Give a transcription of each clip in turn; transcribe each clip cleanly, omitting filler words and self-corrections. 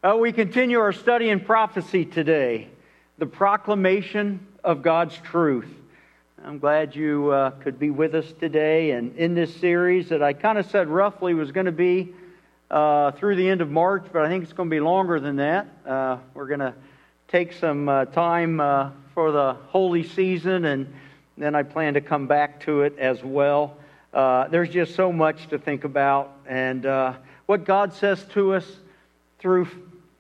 We continue our study in prophecy today, the proclamation of God's truth. I'm glad you could be with us today and in this series that I kind of said roughly was going to be through the end of March, but I think it's going to be longer than that. We're going to take some time for the holy season, and then I plan to come back to it as well. There's just so much to think about, and what God says to us through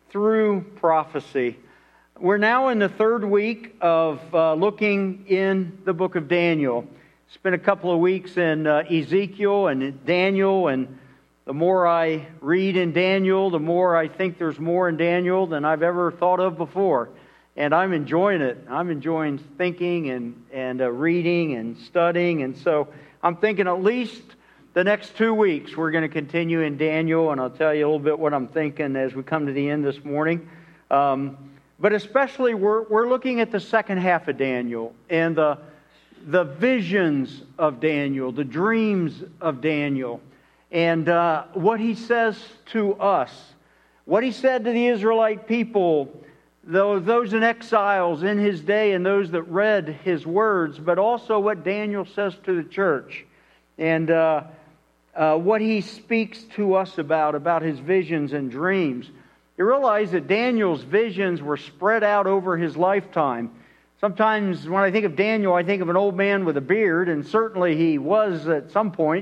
prophecy. We're now in the third week of looking in the book of Daniel. Spent a couple of weeks in Ezekiel and Daniel, and the more I read in Daniel, the more I think there's more in Daniel than I've ever thought of before. And I'm enjoying it. I'm enjoying thinking and reading and studying. And so I'm thinking at least the next 2 weeks we're going to continue in Daniel, and I'll tell you a little bit what I'm thinking as we come to the end this morning. But especially we're looking at the second half of Daniel and the visions of Daniel, the dreams of Daniel, and what he says to us, what he said to the Israelite people, those in exiles in his day and those that read his words, but also what Daniel says to the church, and what he speaks to us about his visions and dreams. You realize that Daniel's visions were spread out over his lifetime. Sometimes when I think of Daniel, I think of an old man with a beard, and certainly he was at some point.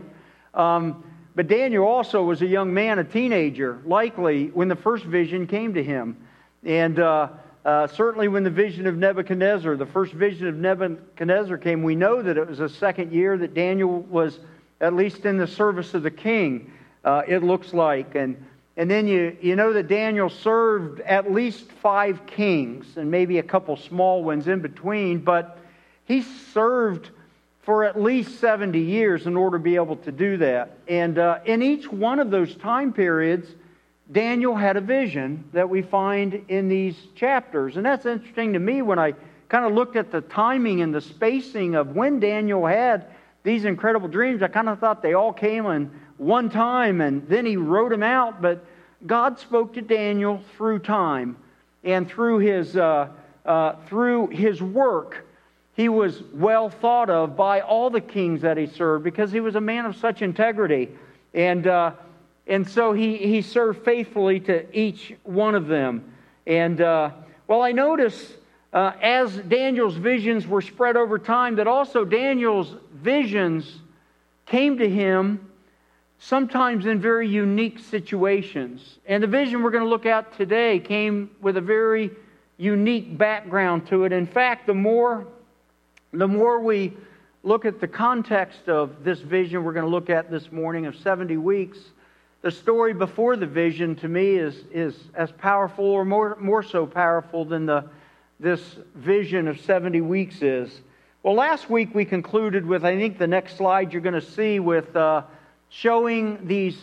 But Daniel also was a young man, a teenager, likely when the first vision came to him. And certainly when the vision of Nebuchadnezzar, the first vision of Nebuchadnezzar came, we know that it was the second year that Daniel was at least in the service of the king, it looks like. And then you know that Daniel served at least 5 kings and maybe a couple small ones in between, but he served for at least 70 years in order to be able to do that. And in each one of those time periods, Daniel had a vision that we find in these chapters. And that's interesting to me when I kind of looked at the timing and the spacing of when Daniel had these incredible dreams. I kind of thought they all came in one time and then he wrote them out. But God spoke to Daniel through time and through his work. He was well thought of by all the kings that he served because he was a man of such integrity. And so he served faithfully to each one of them. And I notice as Daniel's visions were spread over time that also Daniel's visions came to him sometimes in very unique situations. And the vision we're going to look at today came with a very unique background to it. In fact, the more we look at the context of this vision we're going to look at this morning of 70 weeks, the story before the vision to me is as powerful or more so powerful than this vision of 70 weeks is. Well, last week we concluded with, I think the next slide you're going to see, with showing these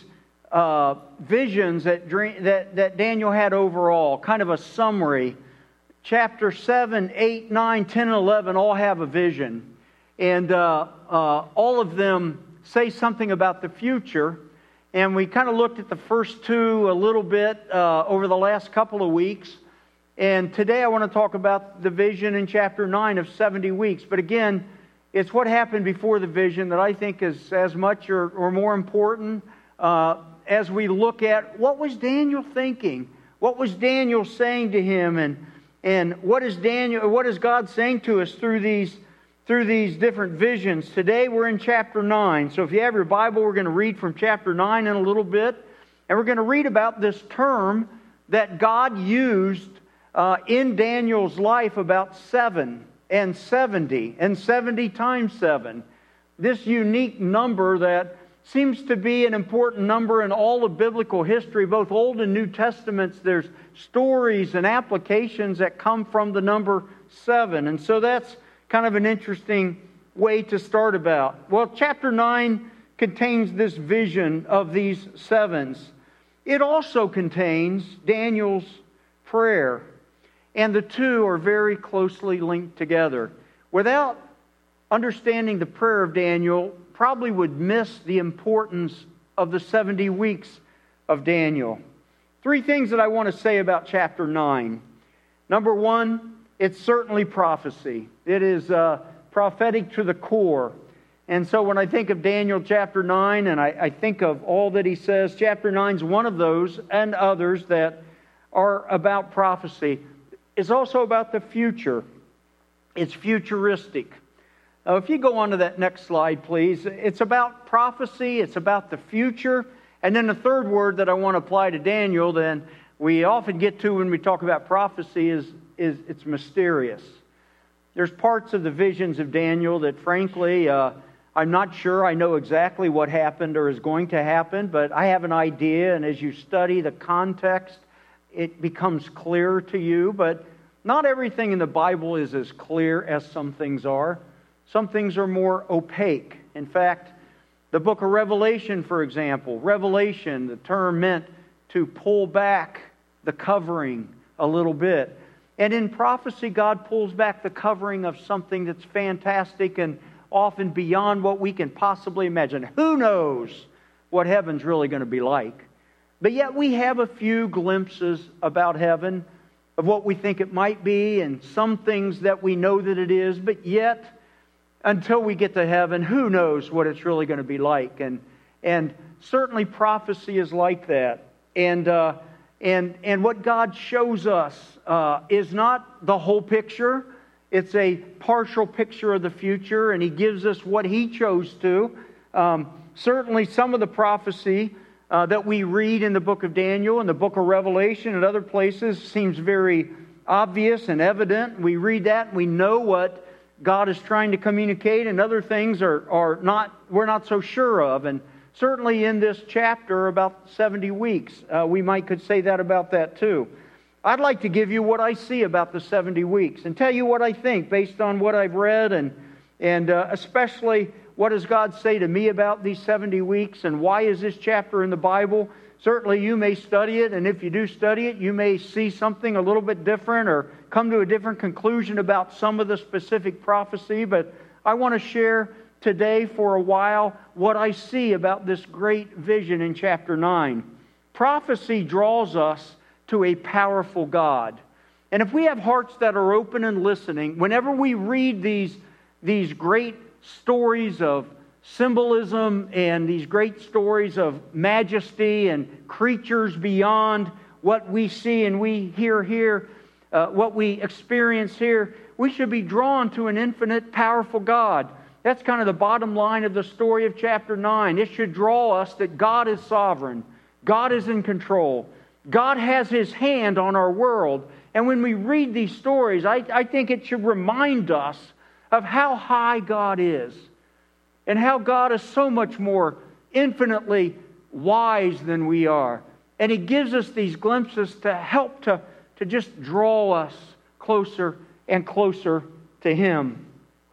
visions that Daniel had overall, kind of a summary. Chapter 7, 8, 9, 10, and 11 all have a vision. And all of them say something about the future. And we kind of looked at the first 2 a little bit over the last couple of weeks. And today I want to talk about the vision in chapter 9 of 70 weeks. But again, it's what happened before the vision that I think is as much or more important as we look at what was Daniel thinking? What was Daniel saying to him? And what is God saying to us through these different visions? Today we're in chapter 9. So if you have your Bible, we're going to read from chapter 9 in a little bit. And we're going to read about this term that God used in Daniel's life about 7 and 70 and 70 times 7. This unique number that seems to be an important number in all of biblical history, both Old and New Testaments. There's stories and applications that come from the number 7. And so that's kind of an interesting way to start about. Well, chapter 9 contains this vision of these 7s. It also contains Daniel's prayer. And the two are very closely linked together. Without understanding the prayer of Daniel, probably would miss the importance of the 70 weeks of Daniel. Three things that I want to say about chapter 9. Number one, it's certainly prophecy. It is prophetic to the core. And so when I think of Daniel chapter 9, and I think of all that he says, chapter 9 is one of those and others that are about prophecy. It's also about the future. It's futuristic. Now, if you go on to that next slide, please. It's about prophecy. It's about the future. And then the third word that I want to apply to Daniel, then we often get to when we talk about prophecy, is it's mysterious. There's parts of the visions of Daniel that, frankly, I'm not sure I know exactly what happened or is going to happen, but I have an idea, and as you study the context, it becomes clearer to you. But not everything in the Bible is as clear as some things are. Some things are more opaque. In fact, the book of Revelation, for example, Revelation, the term meant to pull back the covering a little bit. And in prophecy, God pulls back the covering of something that's fantastic and often beyond what we can possibly imagine. Who knows what heaven's really going to be like? But yet we have a few glimpses about heaven, of what we think it might be, and some things that we know that it is, but yet, until we get to heaven, who knows what it's really going to be like? And certainly prophecy is like that. And what God shows us is not the whole picture. It's a partial picture of the future, and He gives us what He chose to. Certainly some of the prophecy that we read in the book of Daniel and the book of Revelation and other places seems very obvious and evident. We read that and we know what God is trying to communicate, and other things we're not so sure of. And certainly in this chapter about 70 weeks, we could say that about that too. I'd like to give you what I see about the 70 weeks and tell you what I think based on what I've read and especially what does God say to me about these 70 weeks and why is this chapter in the Bible. Certainly you may study it, and if you do study it, you may see something a little bit different or come to a different conclusion about some of the specific prophecy, but I want to share today for a while what I see about this great vision in chapter 9. Prophecy draws us to a powerful God. And if we have hearts that are open and listening, whenever we read these great stories of symbolism and these great stories of majesty and creatures beyond what we see and we hear here, what we experience here, we should be drawn to an infinite, powerful God. That's kind of the bottom line of the story of chapter 9. It should draw us that God is sovereign. God is in control. God has His hand on our world. And when we read these stories, I think it should remind us of how high God is and how God is so much more infinitely wise than we are. And He gives us these glimpses to help to just draw us closer and closer to Him.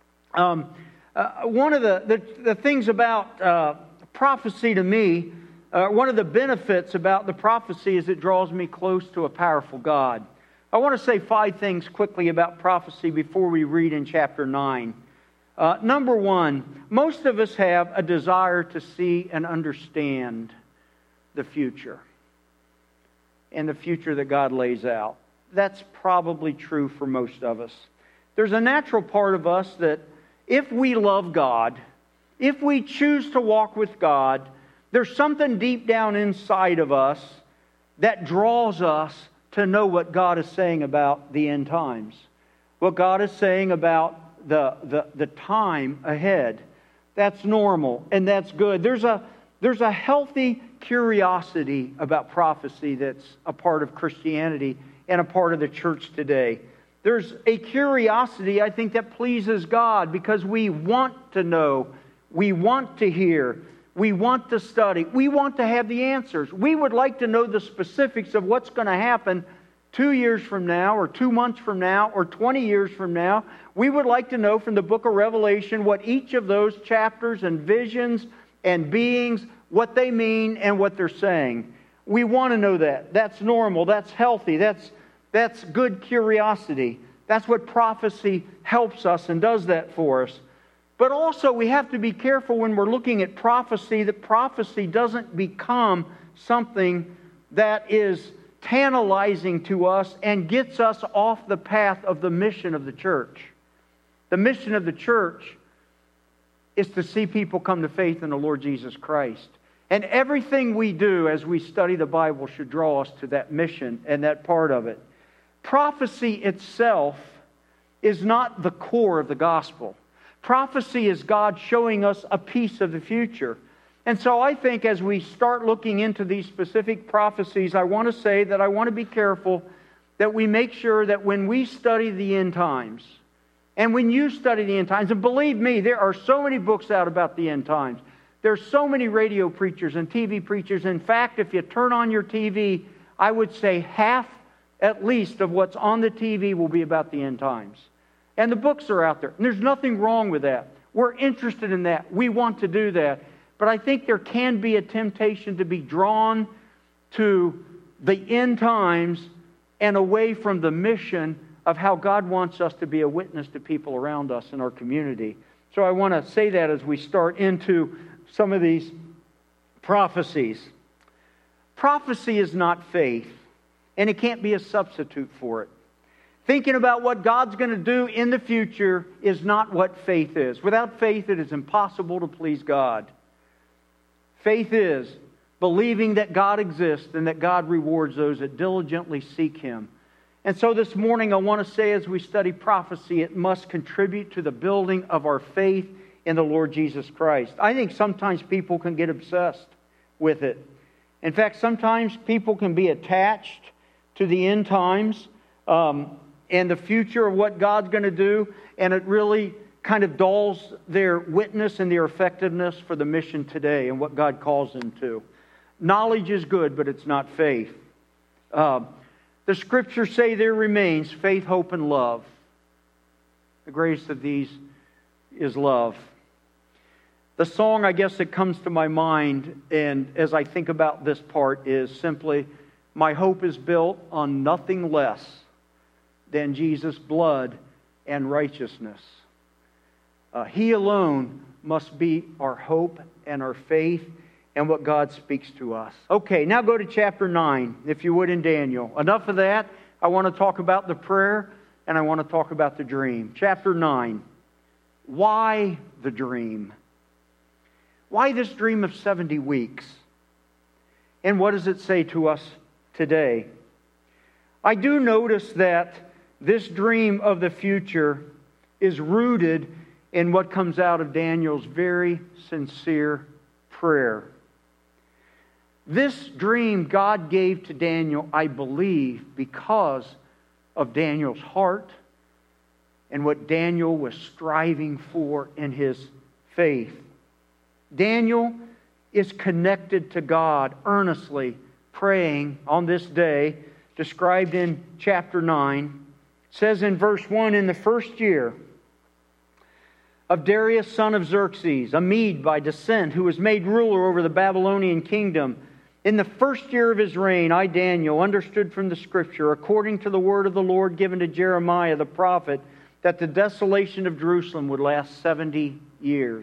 One of the things about prophecy to me, one of the benefits about the prophecy is it draws me close to a powerful God. I want to say 5 things quickly about prophecy before we read in chapter 9. Number one, most of us have a desire to see and understand the future and the future that God lays out. That's probably true for most of us. There's a natural part of us that if we love God, if we choose to walk with God, there's something deep down inside of us that draws us to know what God is saying about the end times. What God is saying about the time ahead. That's normal and that's good. There's a healthy curiosity about prophecy that's a part of Christianity and a part of the church today. There's a curiosity, I think, that pleases God because we want to know, we want to hear, we want to study, we want to have the answers. We would like to know the specifics of what's going to happen 2 years from now, or 2 months from now, or 20 years from now. We would like to know from the book of Revelation what each of those chapters and visions and beings, what they mean and what they're saying. We want to know that. That's normal. That's healthy. That's good curiosity. That's what prophecy helps us and does that for us. But also we have to be careful when we're looking at prophecy that prophecy doesn't become something that is tantalizing to us and gets us off the path of the mission of the church. The mission of the church is to see people come to faith in the Lord Jesus Christ. And everything we do as we study the Bible should draw us to that mission and that part of it. Prophecy itself is not the core of the gospel. Prophecy is God showing us a piece of the future. And so I think as we start looking into these specific prophecies, I want to say that I want to be careful that we make sure that when we study the end times, and when you study the end times, and believe me, there are so many books out about the end times. There's so many radio preachers and TV preachers. In fact, if you turn on your TV, I would say half at least of what's on the TV will be about the end times. And the books are out there. And there's nothing wrong with that. We're interested in that. We want to do that. But I think there can be a temptation to be drawn to the end times and away from the mission of how God wants us to be a witness to people around us in our community. So I want to say that as we start into some of these prophecies. Prophecy is not faith, and it can't be a substitute for it. Thinking about what God's going to do in the future is not what faith is. Without faith, it is impossible to please God. Faith is believing that God exists and that God rewards those that diligently seek Him. And so this morning I want to say as we study prophecy, it must contribute to the building of our faith in the Lord Jesus Christ. I think sometimes people can get obsessed with it. In fact, sometimes people can be attached to the end times and the future of what God's going to do, and it really kind of dulls their witness and their effectiveness for the mission today and what God calls them to. Knowledge is good, but it's not faith. The Scriptures say there remains faith, hope, and love. The greatest of these is love. The song, I guess, that comes to my mind, and as I think about this part, is simply, my hope is built on nothing less than Jesus' blood and righteousness. He alone must be our hope and our faith and what God speaks to us. Okay, now go to chapter 9, if you would, in Daniel. Enough of that. I want to talk about the prayer, and I want to talk about the dream. Chapter 9. Why the dream? Why this dream of 70 weeks? And what does it say to us today? I do notice that this dream of the future is rooted in what comes out of Daniel's very sincere prayer. This dream God gave to Daniel, I believe, because of Daniel's heart and what Daniel was striving for in his faith. Daniel is connected to God, earnestly praying on this day, described in chapter 9. It says in verse 1, in the first year of Darius, son of Xerxes, a Mede by descent, who was made ruler over the Babylonian kingdom, in the first year of his reign, I, Daniel, understood from the Scripture, according to the word of the Lord given to Jeremiah the prophet, that the desolation of Jerusalem would last 70 years.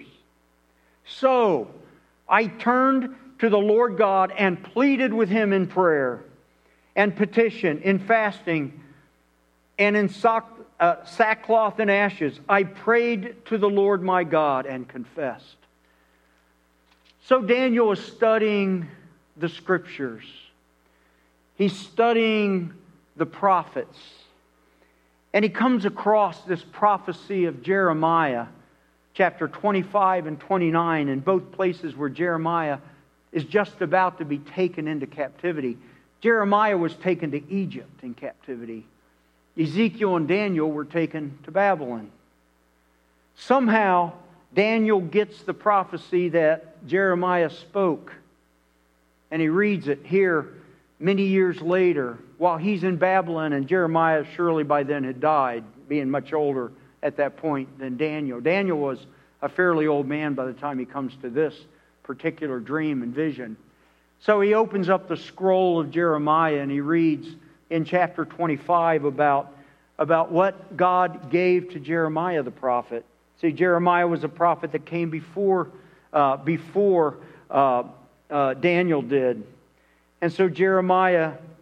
So I turned to the Lord God and pleaded with Him in prayer and petition, in fasting, and in sackcloth and ashes. I prayed to the Lord my God and confessed. So Daniel is studying the Scriptures. He's studying the prophets. And he comes across this prophecy of Jeremiah, chapter 25 and 29, in both places where Jeremiah is just about to be taken into captivity. Jeremiah was taken to Egypt in captivity. Ezekiel and Daniel were taken to Babylon. Somehow, Daniel gets the prophecy that Jeremiah spoke. And he reads it here many years later while he's in Babylon, and Jeremiah surely by then had died, being much older at that point than Daniel. Daniel was a fairly old man by the time he comes to this particular dream and vision. So he opens up the scroll of Jeremiah and he reads in chapter 25 about what God gave to Jeremiah the prophet. See, Jeremiah was a prophet that came before Daniel did. And so Jeremiah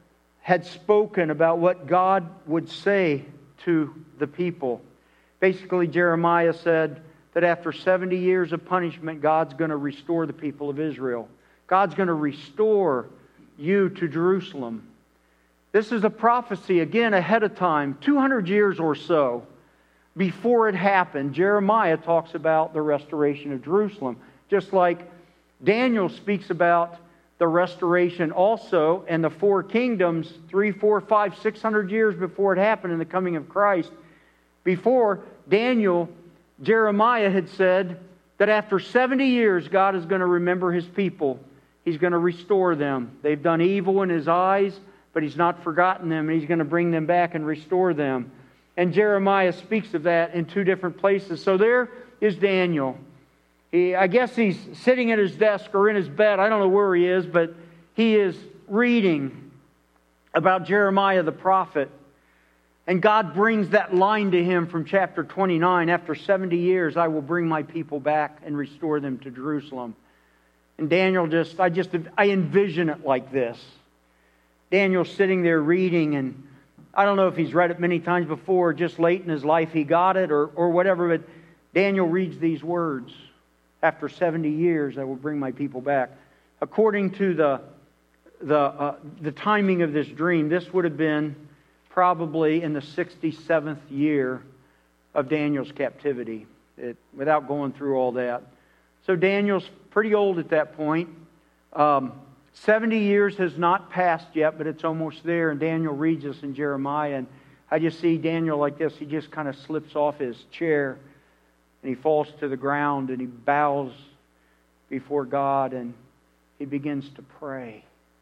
had spoken about what God would say to the people. Basically, Jeremiah said that after 70 years of punishment, God's going to restore the people of Israel. God's going to restore you to Jerusalem. This is a prophecy, again, ahead of time, 200 years or so before it happened. Jeremiah talks about the restoration of Jerusalem, just like Daniel speaks about the restoration also and the four kingdoms 300, 400, 500, 600 years before it happened in the coming of Christ. Before Daniel, Jeremiah had said that after 70 years, God is going to remember His people. He's going to restore them. They've done evil in His eyes, but He's not forgotten them, and He's going to bring them back and restore them. And Jeremiah speaks of that in two different places. So there is Daniel. I guess he's sitting at his desk or in his bed. I don't know where he is, but he is reading about Jeremiah the prophet. And God brings that line to him from chapter 29. After 70 years, I will bring my people back and restore them to Jerusalem. And Daniel I envision it like this. Daniel's sitting there reading, and I don't know if he's read it many times before, just late in his life he got it or whatever, but Daniel reads these words. After 70 years, I will bring my people back. According to the timing of this dream, this would have been probably in the 67th year of Daniel's captivity, without going through all that. So Daniel's pretty old at that point. 70 years has not passed yet, but it's almost there. And Daniel reads this in Jeremiah, and I just see Daniel like this. He just kind of slips off his chair, and he falls to the ground, and he bows before God, and he begins to pray.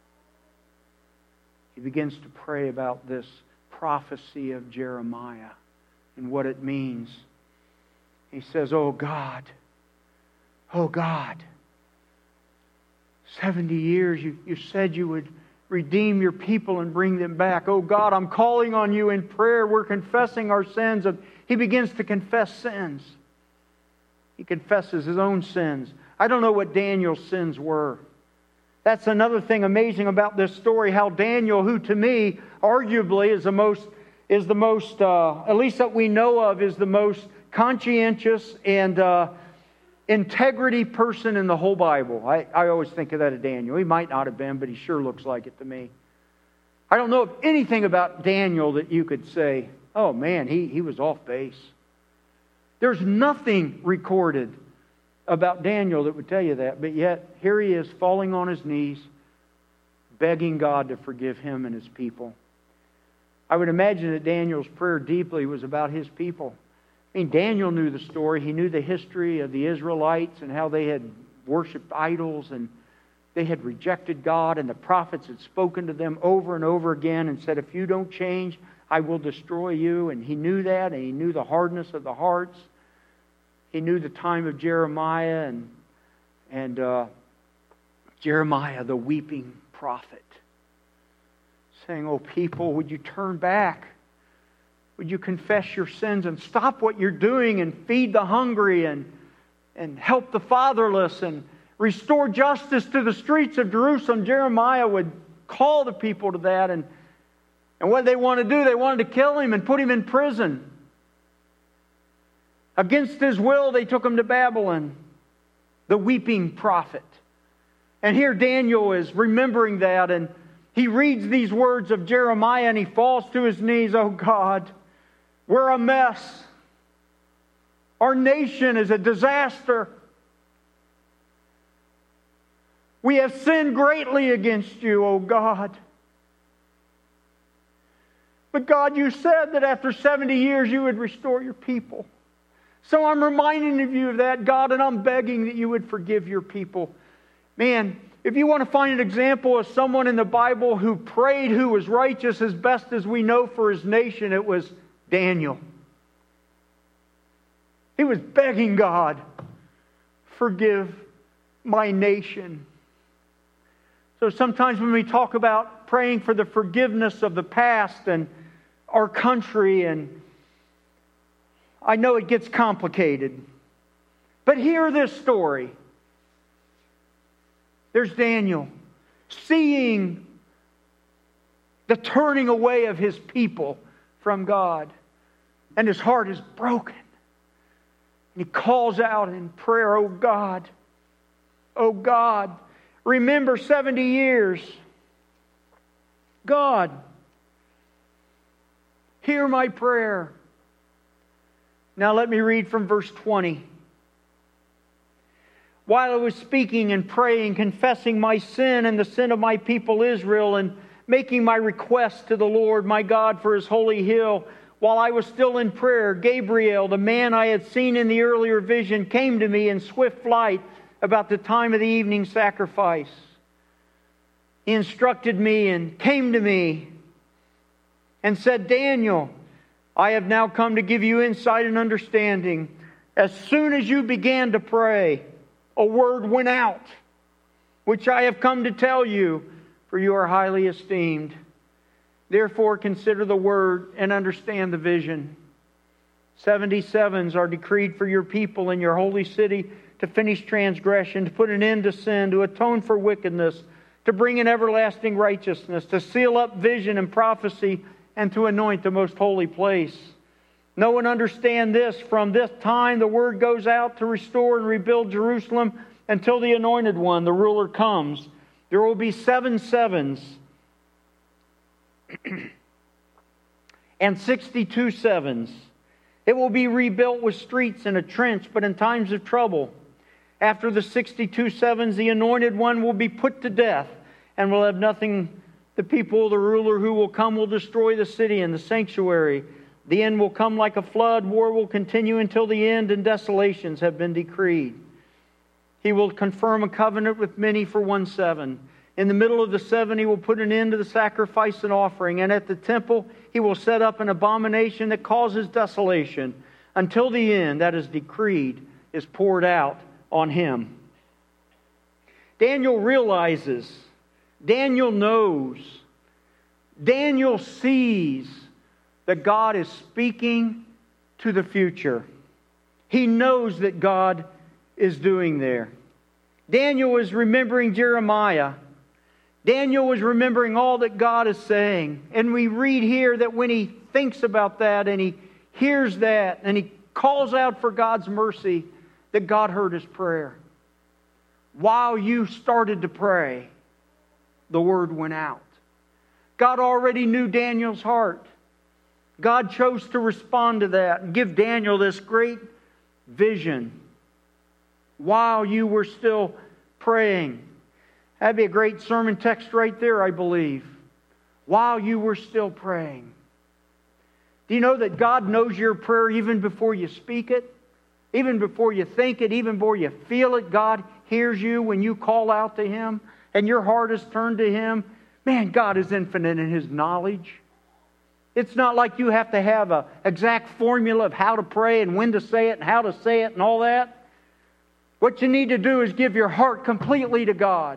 He begins to pray about this prophecy of Jeremiah and what it means. He says, oh God, 70 years, you said you would redeem your people and bring them back. Oh God, I'm calling on you in prayer. We're confessing our sins. He begins to confess sins. He confesses his own sins. I don't know what Daniel's sins were. That's another thing amazing about this story, how Daniel, who to me, arguably is the most, at least that we know of, is the most conscientious and integrity person in the whole Bible. I always think of that of Daniel. He might not have been, but he sure looks like it to me. I don't know of anything about Daniel that you could say, oh man, he was off base. There's nothing recorded about Daniel that would tell you that, but yet here he is falling on his knees, begging God to forgive him and his people. I would imagine that Daniel's prayer deeply was about his people. I mean, Daniel knew the story. He knew the history of the Israelites and how they had worshipped idols and they had rejected God, and the prophets had spoken to them over and over again and said, if you don't change, I will destroy you. And he knew that, and he knew the hardness of the hearts. He knew the time of Jeremiah and Jeremiah, the weeping prophet, saying, oh people, would you turn back? Would you confess your sins and stop what you're doing and feed the hungry and help the fatherless and restore justice to the streets of Jerusalem? Jeremiah would call the people to that. And what did they want to do? They wanted to kill him and put him in prison. Against his will, they took him to Babylon, the weeping prophet. And here Daniel is remembering that, and he reads these words of Jeremiah, and he falls to his knees. Oh God, we're a mess. Our nation is a disaster. We have sinned greatly against you, oh God. But God, you said that after 70 years you would restore your people. So I'm reminding you of that, God, and I'm begging that you would forgive your people. Man, if you want to find an example of someone in the Bible who prayed, who was righteous as best as we know for his nation, it was Daniel. He was begging God, forgive my nation. So sometimes when we talk about praying for the forgiveness of the past and our country, and I know it gets complicated, but hear this story. There's Daniel seeing the turning away of his people from God. And his heart is broken. And he calls out in prayer, oh God, remember 70 years. God, hear my prayer. Now let me read from verse 20. While I was speaking and praying, confessing my sin and the sin of my people Israel, and making my request to the Lord my God for His holy hill, while I was still in prayer, Gabriel, the man I had seen in the earlier vision, came to me in swift flight about the time of the evening sacrifice. He instructed me and came to me and said, Daniel, I have now come to give you insight and understanding. As soon as you began to pray, a word went out, which I have come to tell you, for you are highly esteemed. Therefore consider the word and understand the vision. 77s are decreed for your people in your holy city to finish transgression, to put an end to sin, to atone for wickedness, to bring in everlasting righteousness, to seal up vision and prophecy, and to anoint the most holy place. Know and understand this, from this time the word goes out to restore and rebuild Jerusalem until the Anointed One, the ruler, comes. There will be 7 sevens and 62 sevens. It will be rebuilt with streets and a trench, but in times of trouble. After the 62 sevens, the Anointed One will be put to death and will have nothing. The people, the ruler who will come, will destroy the city and the sanctuary. The end will come like a flood. War will continue until the end, and desolations have been decreed. He will confirm a covenant with many for 1 7. In the middle of the 7, He will put an end to the sacrifice and offering. And at the temple, He will set up an abomination that causes desolation until the end that is decreed is poured out on Him. Daniel realizes, Daniel knows, Daniel sees that God is speaking to the future. He knows that God is doing there. Daniel was remembering Jeremiah. Daniel was remembering all that God is saying. And we read here that when he thinks about that and he hears that and he calls out for God's mercy, that God heard his prayer. While you started to pray, the word went out. God already knew Daniel's heart. God chose to respond to that and give Daniel this great vision while you were still praying. That'd be a great sermon text right there, I believe. While you were still praying. Do you know that God knows your prayer even before you speak it? Even before you think it, even before you feel it, God hears you when you call out to Him and your heart is turned to Him. Man, God is infinite in His knowledge. It's not like you have to have an exact formula of how to pray and when to say it and how to say it and all that. What you need to do is give your heart completely to God.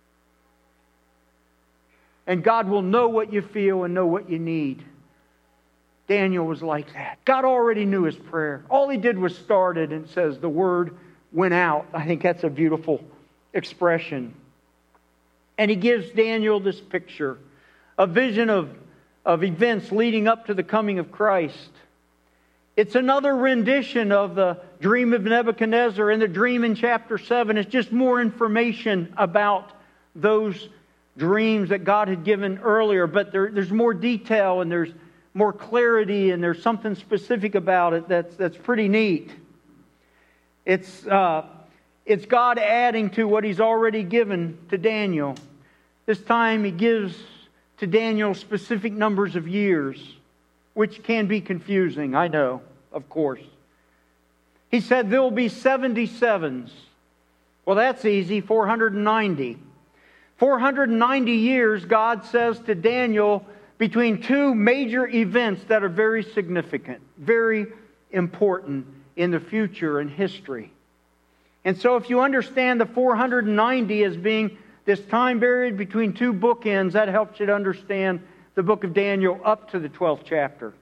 And God will know what you feel and know what you need. Daniel was like that. God already knew his prayer. All he did was start it, and it says the word went out. I think that's a beautiful expression. And he gives Daniel this picture, a vision of events leading up to the coming of Christ. It's another rendition of the dream of Nebuchadnezzar and the dream in chapter 7. It's just more information about those dreams that God had given earlier, but there's more detail and there's more clarity and there's something specific about it that's pretty neat. It's God adding to what He's already given to Daniel. This time He gives to Daniel specific numbers of years, which can be confusing, I know, of course. He said there will be 77s. Well, that's easy, 490. 490 years, God says to Daniel, between two major events that are very significant, very important in the future and history. And so if you understand the 490 as being this time period between two bookends, that helps you to understand the book of Daniel up to the 12th chapter.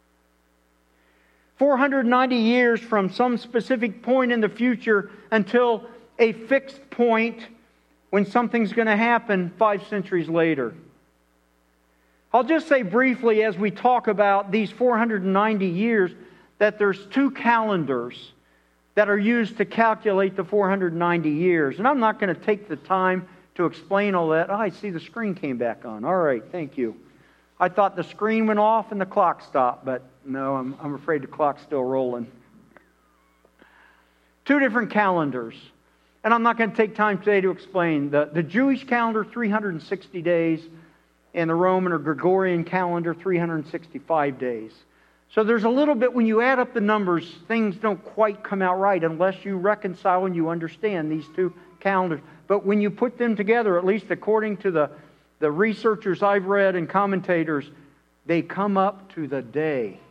490 years from some specific point in the future until a fixed point when something's going to happen 5 centuries later. I'll just say briefly as we talk about these 490 years that there's two calendars that are used to calculate the 490 years. And I'm not going to take the time to explain all that. Oh, I see the screen came back on. All right, thank you. I thought the screen went off and the clock stopped, but no, I'm afraid the clock's still rolling. Two different calendars. And I'm not going to take time today to explain. The Jewish calendar, 360 days, and the Roman or Gregorian calendar, 365 days. So there's a little bit, when you add up the numbers, things don't quite come out right unless you reconcile and you understand these two calendars. But when you put them together, at least according to the researchers I've read and commentators, they come up to the day,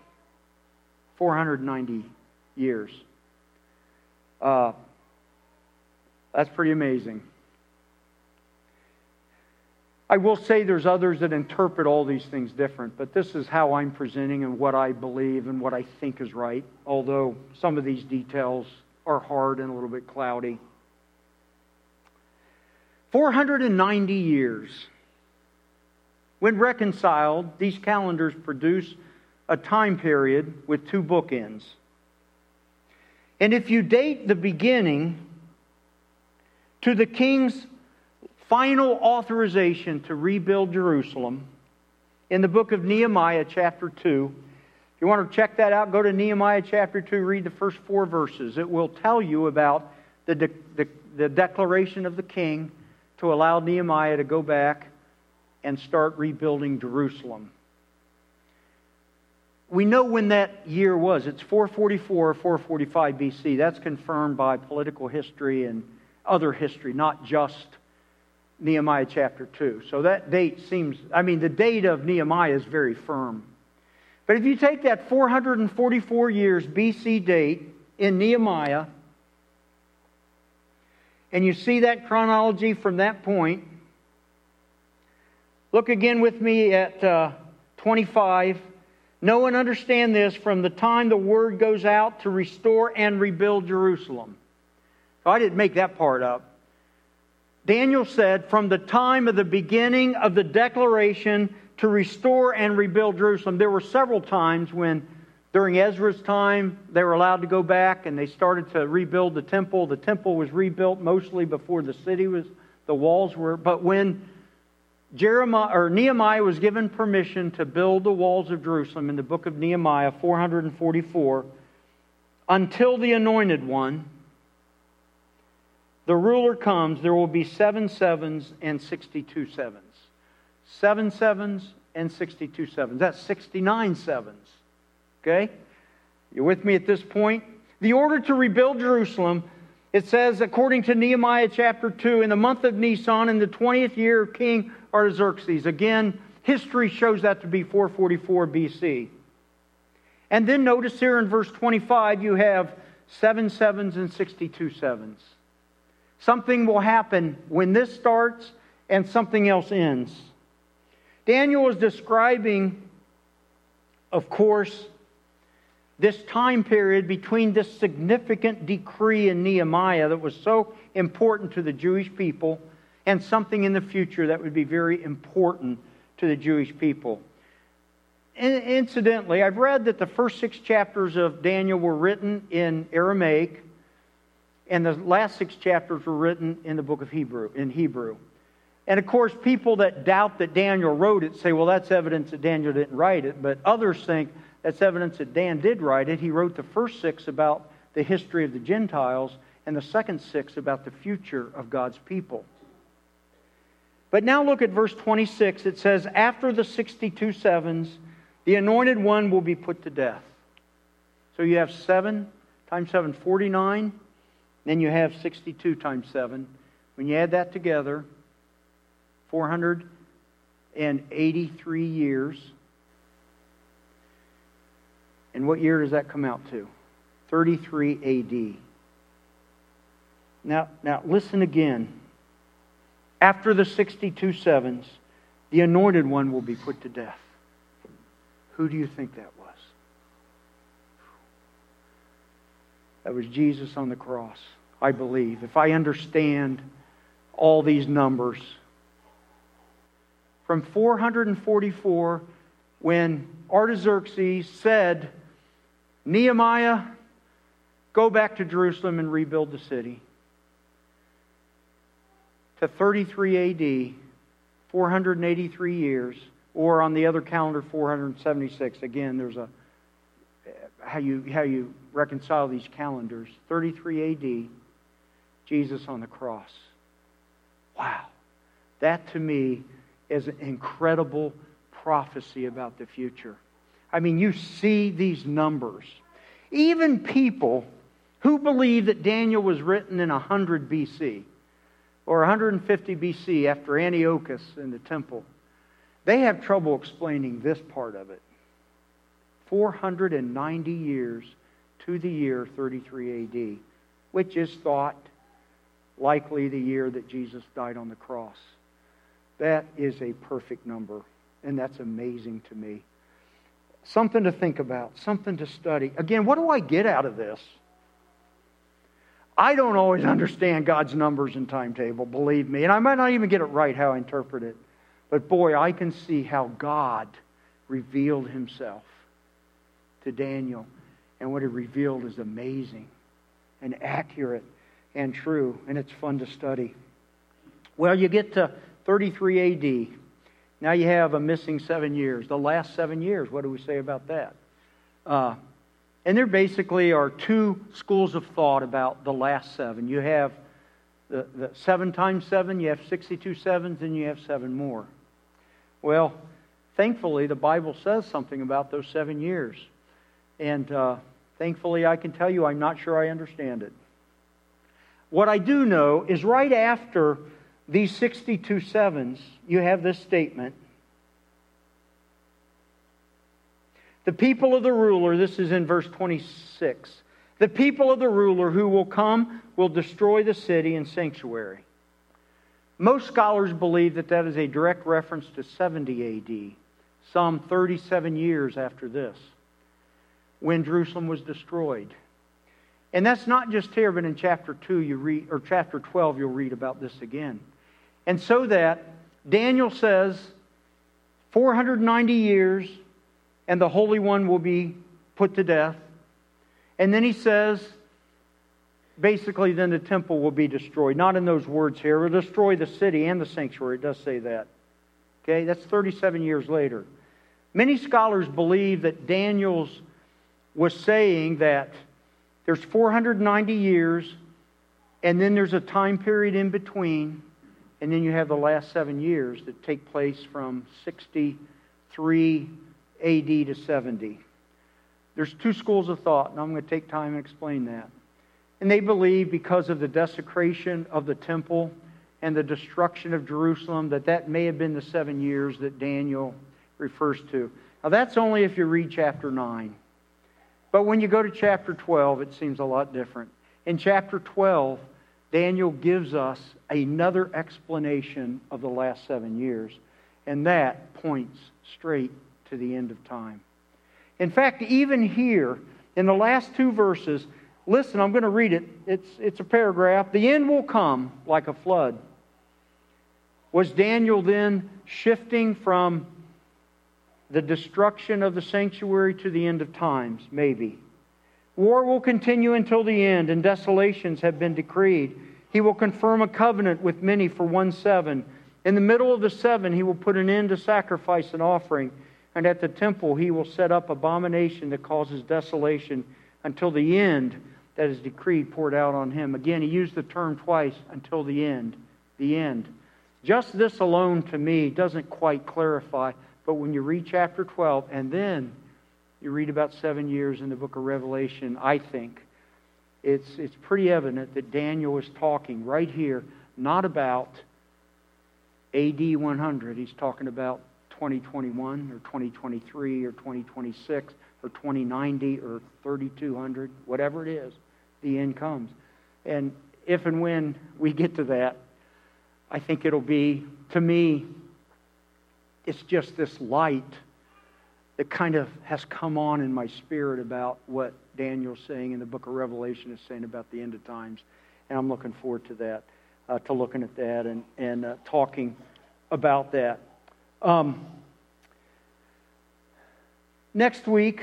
490 years. That's pretty amazing. I will say there's others that interpret all these things different, but this is how I'm presenting and what I believe and what I think is right, although some of these details are hard and a little bit cloudy. 490 years. When reconciled, these calendars produce a time period with two bookends. And if you date the beginning to the king's final authorization to rebuild Jerusalem in the book of Nehemiah chapter 2. If you want to check that out, go to Nehemiah chapter 2, read the first 4 verses. It will tell you about the declaration of the king to allow Nehemiah to go back and start rebuilding Jerusalem. We know when that year was. It's 444 or 445 BC. That's confirmed by political history and other history, not just Nehemiah chapter 2. So that date the date of Nehemiah is very firm. But if you take that 444 years BC date in Nehemiah, and you see that chronology from that point, look again with me at 25. Know and understand this from the time the word goes out to restore and rebuild Jerusalem. So I didn't make that part up. Daniel said, from the time of the beginning of the declaration to restore and rebuild Jerusalem. There were several times when, during Ezra's time, they were allowed to go back and they started to rebuild the temple. The temple was rebuilt mostly before the walls were. But when Nehemiah was given permission to build the walls of Jerusalem in the book of Nehemiah, 444, until the Anointed One, the ruler comes, there will be 7 sevens and 62 sevens. 7 sevens and 62 sevens. That's 69 sevens. Okay? You with me at this point? The order to rebuild Jerusalem, it says, according to Nehemiah chapter 2, in the month of Nisan, in the 20th year of King Artaxerxes. Again, history shows that to be 444 BC. And then notice here in verse 25, you have 7 sevens and 62 sevens. Something will happen when this starts and something else ends. Daniel is describing, of course, this time period between this significant decree in Nehemiah that was so important to the Jewish people and something in the future that would be very important to the Jewish people. Incidentally, I've read that the first 6 chapters of Daniel were written in Aramaic, and the last 6 chapters were written in the book of Hebrew. And of course, people that doubt that Daniel wrote it say, well, that's evidence that Daniel didn't write it. But others think that's evidence that Dan did write it. He wrote the first 6 about the history of the Gentiles, and the second 6 about the future of God's people. But now look at verse 26. It says, after the 62 sevens, the Anointed One will be put to death. So you have 7 times 7, 49. Then you have 62 times 7. When you add that together, 483 years. And what year does that come out to? 33 AD. Now listen again. After the 62 sevens, the Anointed One will be put to death. Who do you think that was? That was Jesus on the cross, I believe. If I understand all these numbers, from 444, when Artaxerxes said, Nehemiah, go back to Jerusalem and rebuild the city, to 33 AD, 483 years, or on the other calendar, 476. Again, there's a how you reconcile these calendars. 33 AD, Jesus on the cross. Wow. That to me is an incredible prophecy about the future. I mean, you see these numbers. Even people who believe that Daniel was written in 100 BC or 150 BC after Antiochus in the temple, they have trouble explaining this part of it. 490 years to the year 33 AD, which is thought likely the year that Jesus died on the cross. That is a perfect number, and that's amazing to me. Something to think about, something to study. Again, what do I get out of this? I don't always understand God's numbers and timetable, believe me, and I might not even get it right how I interpret it. But boy, I can see how God revealed Himself to Daniel, and what He revealed is amazing and accurate and true, and it's fun to study. Well, you get to 33 AD. Now you have a missing 7 years. The last 7 years, what do we say about that? And there basically are two schools of thought about the last 7. You have the 7 times 7, you have 62 sevens, and you have 7 more. Well, thankfully, the Bible says something about those 7 years. And thankfully, I can tell you I'm not sure I understand it. What I do know is right after these 62 sevens, you have this statement. The people of the ruler, this is in verse 26, the people of the ruler who will come will destroy the city and sanctuary. Most scholars believe that that is a direct reference to 70 AD, some 37 years after this, when Jerusalem was destroyed. And that's not just here, but in chapter 2 you read, or chapter 12 you'll read about this again. And so that Daniel says 490 years and the Holy One will be put to death. And then he says, basically then the temple will be destroyed. Not in those words here. It will destroy the city and the sanctuary. It does say that. Okay, that's 37 years later. Many scholars believe that Daniel's was saying that there's 490 years, and then there's a time period in between, and then you have the last 7 years that take place from 63 AD to 70. There's two schools of thought, and I'm going to take time and explain that. And they believe because of the desecration of the temple and the destruction of Jerusalem, that may have been the 7 years that Daniel refers to. Now that's only if you read chapter 9. But when you go to chapter 12, it seems a lot different. In chapter 12, Daniel gives us another explanation of the last 7 years, and that points straight to the end of time. In fact, even here, in the last 2 verses, listen, I'm going to read it. It's a paragraph. The end will come like a flood. Was Daniel then shifting from the destruction of the sanctuary to the end of times? Maybe. War will continue until the end, and desolations have been decreed. He will confirm a covenant with many for 1 7. In the middle of the 7, he will put an end to sacrifice and offering. And at the temple, he will set up abomination that causes desolation until the end that is decreed poured out on him. Again, he used the term twice, until the end. The end. Just this alone, to me, doesn't quite clarify. But when you read chapter 12, and then you read about 7 years in the book of Revelation, I think it's pretty evident that Daniel is talking right here, not about AD 100. He's talking about 2021 or 2023 or 2026 or 2090 or 3200, whatever it is, the end comes. And if and when we get to that, I think it'll be, to me, it's just this light that kind of has come on in my spirit about what Daniel's saying in the book of Revelation is saying about the end of times. And I'm looking forward to that, to looking at that and talking about that. Next week,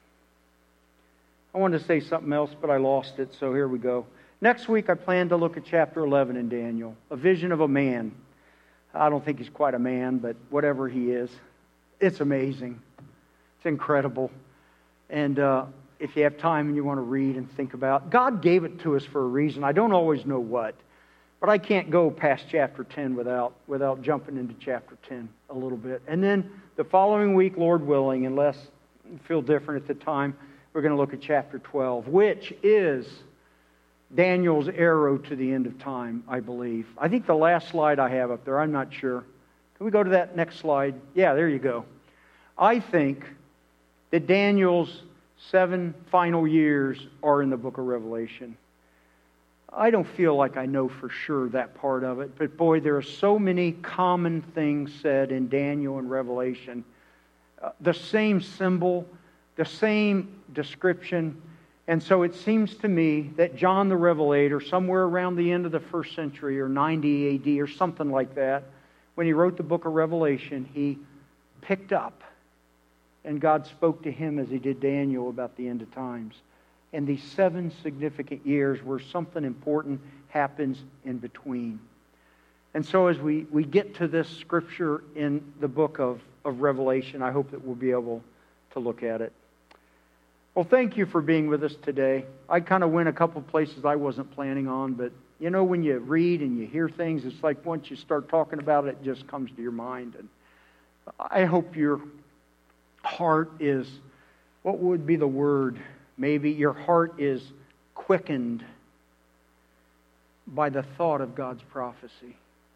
I wanted to say something else, but I lost it, so here we go. Next week, I plan to look at chapter 11 in Daniel, a vision of a man. I don't think he's quite a man, but whatever he is, it's amazing. It's incredible. And if you have time and you want to read and think about, God gave it to us for a reason. I don't always know what, but I can't go past chapter 10 without jumping into chapter 10 a little bit. And then the following week, Lord willing, unless you feel different at the time, we're going to look at chapter 12, which is Daniel's arrow to the end of time, I believe. I think the last slide I have up there, I'm not sure. Can we go to that next slide? Yeah, there you go. I think that Daniel's 7 final years are in the book of Revelation. I don't feel like I know for sure that part of it, but boy, there are so many common things said in Daniel and Revelation. The same symbol, the same description. And so it seems to me that John the Revelator, somewhere around the end of the 1st century or 90 AD or something like that, when he wrote the book of Revelation, he picked up and God spoke to him as he did Daniel about the end of times. And these 7 significant years where something important happens in between. And so as we get to this scripture in the book of Revelation, I hope that we'll be able to look at it. Well, thank you for being with us today. I kind of went a couple places I wasn't planning on, but you know, when you read and you hear things, it's like once you start talking about it, it just comes to your mind. And I hope your heart is, what would be the word? Maybe your heart is quickened by the thought of God's prophecy.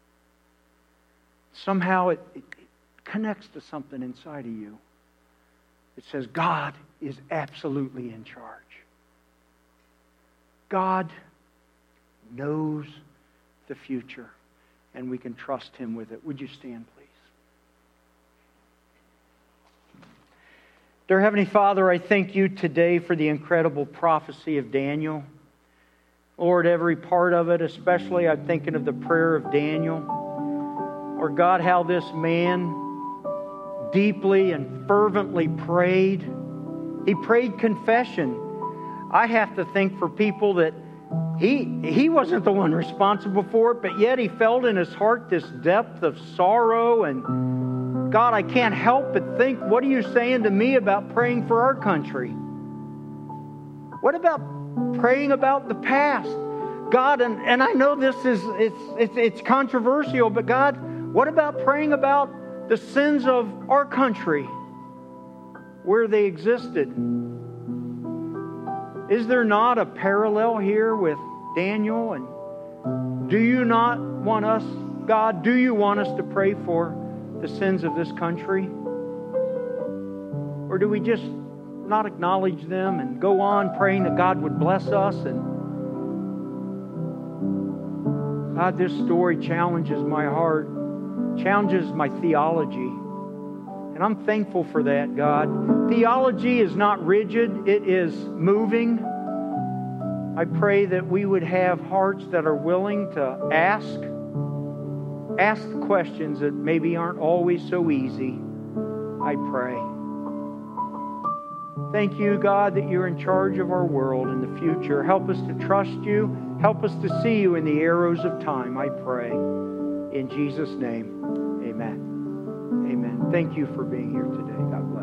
Somehow it connects to something inside of you. It says God is absolutely in charge. God knows the future, and we can trust Him with it. Would you stand, please? Dear Heavenly Father, I thank You today for the incredible prophecy of Daniel. Lord, every part of it, especially I'm thinking of the prayer of Daniel. Lord God, how this man deeply and fervently prayed. He prayed confession. I have to think for people that he wasn't the one responsible for it, but yet he felt in his heart this depth of sorrow. And God, I can't help but think, what are You saying to me about praying for our country? What about praying about the past? God, and I know this is it's controversial, but God, what about praying about the sins of our country, where they existed? Is there not a parallel here with Daniel? And do You not want us, God, do You want us to pray for the sins of this country? Or do we just not acknowledge them and go on praying that God would bless us? And God, this story challenges my heart, challenges my theology. And I'm thankful for that, God. Theology is not rigid, it is moving. I pray that we would have hearts that are willing to ask questions that maybe aren't always so easy. I pray. Thank You, God, that You're in charge of our world in the future. Help us to trust You. Help us to see You in the arrows of time, I pray. In Jesus' name, amen. Amen. Thank you for being here today. God bless.